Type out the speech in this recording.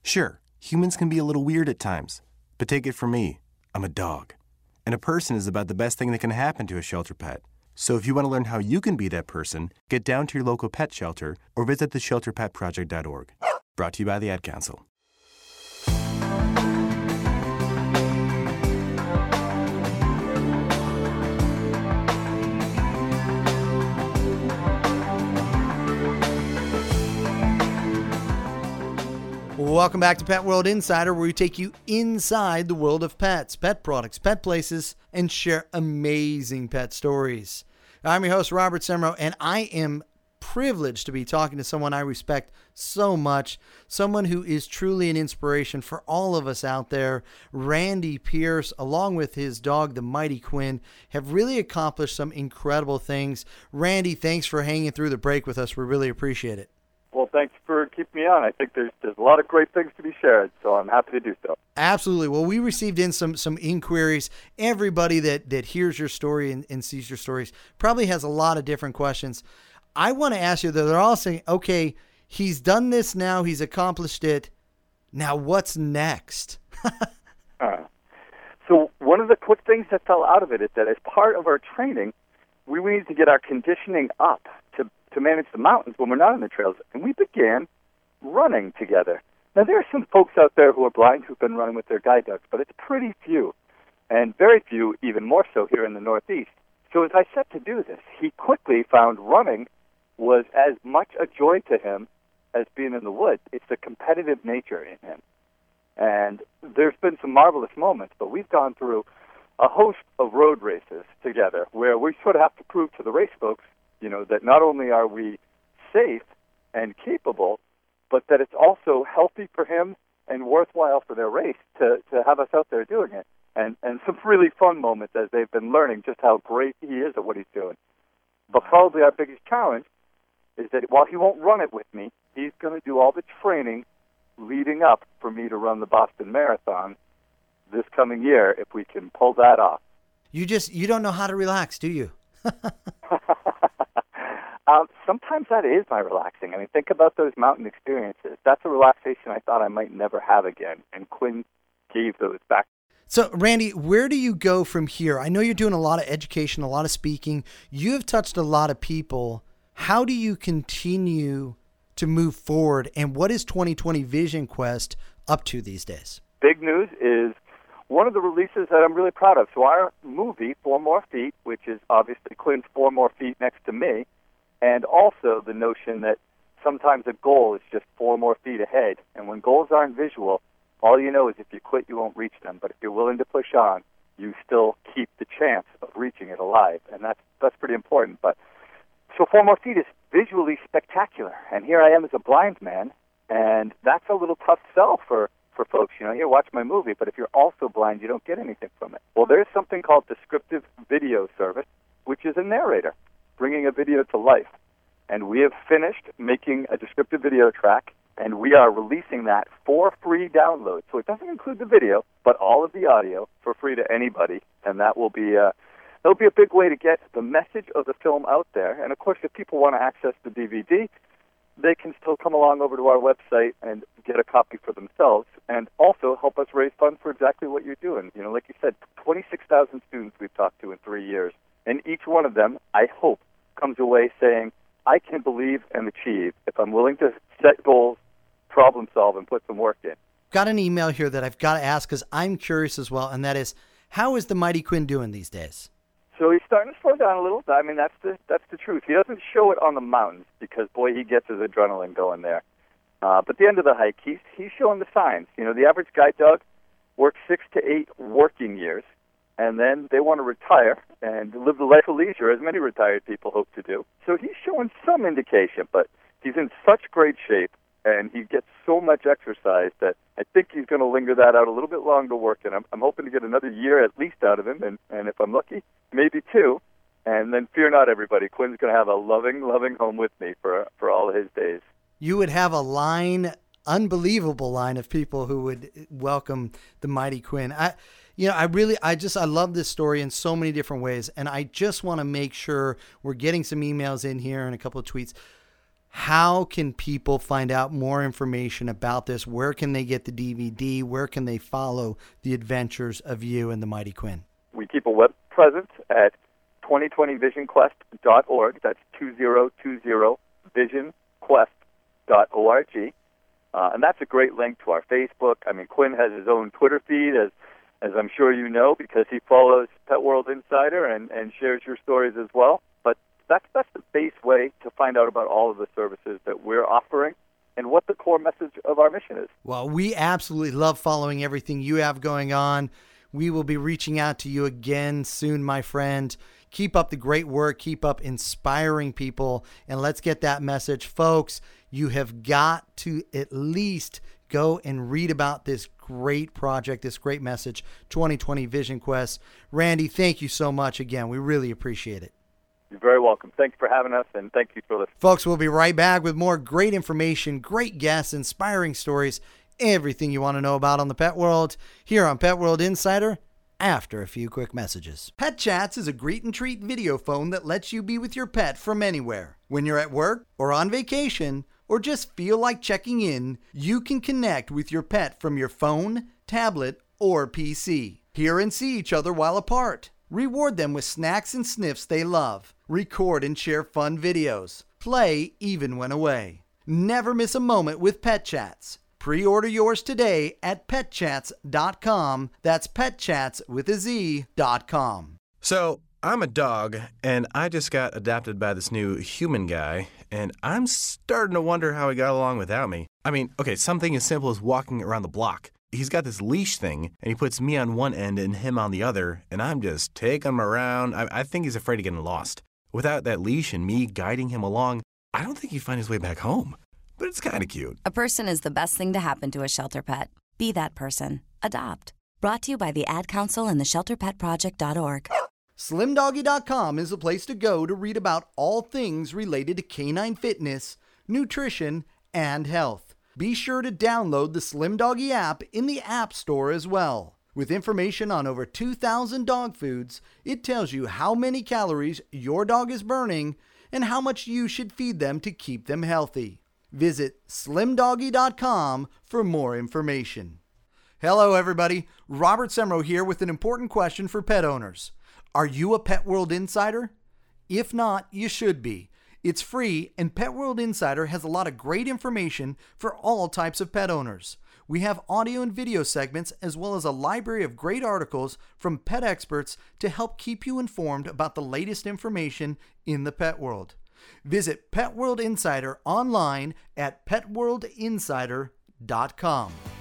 Sure, humans can be a little weird at times, but take it from me, I'm a dog. And a person is about the best thing that can happen to a shelter pet. So if you want to learn how you can be that person, get down to your local pet shelter or visit theshelterpetproject.org. Brought to you by the Ad Council. Welcome back to Pet World Insider, where we take you inside the world of pets, pet products, pet places, and share amazing pet stories. I'm your host, Robert Semro, and I am privileged to be talking to someone I respect so much, someone who is truly an inspiration for all of us out there. Randy Pierce, along with his dog, the Mighty Quinn, have really accomplished some incredible things. Randy, thanks for hanging through the break with us. We really appreciate it. Well, thanks for keeping me on. I think there's a lot of great things to be shared, so I'm happy to do so. Absolutely. Well, we received in some inquiries. Everybody that hears your story and sees your stories probably has a lot of different questions. I want to ask you that they're all saying, okay, he's done this now, he's accomplished it. Now what's next? So one of the quick things that fell out of it is that as part of our training, we needed to get our conditioning up to manage the mountains when we're not on the trails, and we began running together. Now, there are some folks out there who are blind who've been running with their guide dogs, but it's pretty few, and very few, even more so here in the Northeast. So as I set to do this, he quickly found running was as much a joy to him as being in the woods. It's the competitive nature in him. And there's been some marvelous moments, but we've gone through a host of road races together where we sort of have to prove to the race folks, that not only are we safe and capable, but that it's also healthy for him and worthwhile for their race to have us out there doing it. And some really fun moments as they've been learning just how great he is at what he's doing. But probably our biggest challenge is that while he won't run it with me, he's going to do all the training leading up for me to run the Boston Marathon this coming year if we can pull that off. You don't know how to relax, do you? Sometimes that is my relaxing. I mean, think about those mountain experiences. That's a relaxation I thought I might never have again, and Quinn gave those back. So, Randy, where do you go from here? I know you're doing a lot of education, a lot of speaking. You have touched a lot of people. How do you continue to move forward, and what is 2020 Vision Quest up to these days? Big news is one of the releases that I'm really proud of. So our movie, 4 More Feet, which is obviously Quinn's 4 more feet next to me, and also the notion that sometimes a goal is just 4 more feet ahead. And when goals aren't visual, all you know is if you quit, you won't reach them. But if you're willing to push on, you still keep the chance of reaching it alive. And that's pretty important. But so 4 More Feet is visually spectacular. And here I am as a blind man, and that's a little tough sell for folks. Here, watch my movie, but if you're also blind, you don't get anything from it. Well, there's something called Descriptive Video Service, which is a narrator bringing a video to life. And we have finished making a descriptive video track, and we are releasing that for free download. So it doesn't include the video, but all of the audio for free to anybody. And that will be that'll be a big way to get the message of the film out there. And of course, if people want to access the DVD, they can still come along over to our website and get a copy for themselves, and also help us raise funds for exactly what you're doing. Like you said, 26,000 students we've talked to in 3 years, and each one of them, I hope, comes away saying, I can believe and achieve if I'm willing to set goals, problem solve, and put some work in. Got an email here that I've got to ask because I'm curious as well, and that is, how is the Mighty Quinn doing these days? So he's starting to slow down a little. I mean, that's the truth. He doesn't show it on the mountains because, boy, he gets his adrenaline going there. But at the end of the hike, he's showing the signs. The average guide dog works 6 to 8 working years, and then they want to retire and live the life of leisure, as many retired people hope to do. So he's showing some indication, but he's in such great shape, and he gets so much exercise that I think he's going to linger that out a little bit longer working. I'm hoping to get another year at least out of him, and if I'm lucky, maybe 2. And then fear not, everybody. Quinn's going to have a loving home with me for all of his days. You would have a unbelievable line of people who would welcome the Mighty Quinn. I love this story in so many different ways, and I just want to make sure we're getting some emails in here and a couple of tweets. How can people find out more information about this? Where can they get the DVD? Where can they follow the adventures of you and the Mighty Quinn? We keep a web presence at 2020visionquest.org. That's 2020visionquest.org. And that's a great link to our Facebook. I mean, Quinn has his own Twitter feed, as I'm sure you know, because he follows Pet World Insider and shares your stories as well. But that's the base way to find out about all of the services that we're offering and what the core message of our mission is. Well, we absolutely love following everything you have going on. We will be reaching out to you again soon, my friend. Keep up the great work. Keep up inspiring people. And let's get that message. Folks, you have got to at least go and read about this great project, this great message, 2020 Vision Quest. Randy, thank you so much again. We really appreciate it. You're very welcome. Thanks for having us, and thank you for listening. Folks, we'll be right back with more great information, great guests, inspiring stories, everything you want to know about on the pet world, here on Pet World Insider, after a few quick messages. Pet Chats is a greet and treat video phone that lets you be with your pet from anywhere. When you're at work or on vacation, or just feel like checking in, you can connect with your pet from your phone, tablet, or PC. Hear and see each other while apart. Reward them with snacks and sniffs they love. Record and share fun videos. Play even when away. Never miss a moment with Pet Chats. Pre-order yours today at petchats.com. That's petchats with a Z.com. So, I'm a dog, and I just got adopted by this new human guy, and I'm starting to wonder how he got along without me. I mean, okay, something as simple as walking around the block. He's got this leash thing, and he puts me on one end and him on the other, and I'm just taking him around. I think he's afraid of getting lost. Without that leash and me guiding him along, I don't think he'd find his way back home. But it's kind of cute. A person is the best thing to happen to a shelter pet. Be that person. Adopt. Brought to you by the Ad Council and the ShelterPetProject.org. SlimDoggy.com is the place to go to read about all things related to canine fitness, nutrition, and health. Be sure to download the Slim Doggy app in the App Store as well. With information on over 2,000 dog foods, it tells you how many calories your dog is burning and how much you should feed them to keep them healthy. Visit SlimDoggy.com for more information. Hello, everybody. Robert Semro here with an important question for pet owners. Are you a Pet World Insider? If not, you should be. It's free, and Pet World Insider has a lot of great information for all types of pet owners. We have audio and video segments as well as a library of great articles from pet experts to help keep you informed about the latest information in the pet world. Visit Pet World Insider online at petworldinsider.com.